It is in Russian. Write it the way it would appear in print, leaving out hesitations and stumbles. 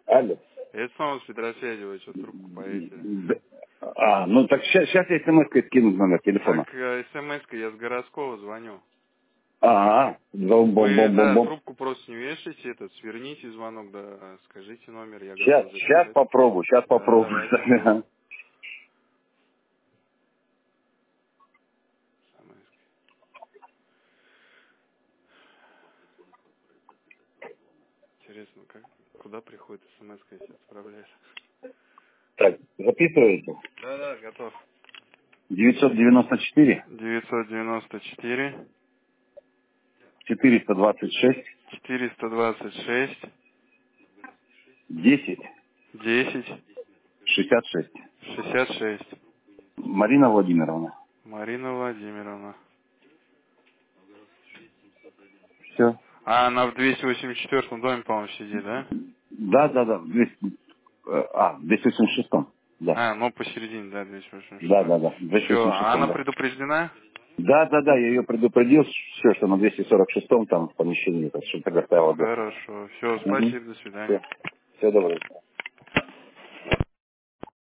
Алло. Это снова с Петросвязи, вы что, трубку повесили? Ну так сейчас я смс-кой скину номер телефона. Так, смс-ка, я с городского звоню. Вы, да, Бом-бом-бом-бом-бом. трубку просто не вешайте, сверните звонок, да, скажите номер, я готов Сейчас записать. попробую, Да, давайте. СМС. Интересно, куда приходит смс, если отправляешь? Так, записываете? Да, готов. 994 994 426 426 10 10 66. 66. Марина Владимировна. Марина Владимировна. Все. А она в 284-м доме, по-моему, сидит, да? Да. 286. Да. А, ну посередине, да, 286. Да. Все, 286, а она да. предупреждена? Да, я ее предупредил, все, что на 246-м там в помещении, так что тогда стояла дочь. Хорошо. Все, спасибо, до свидания. Все доброго.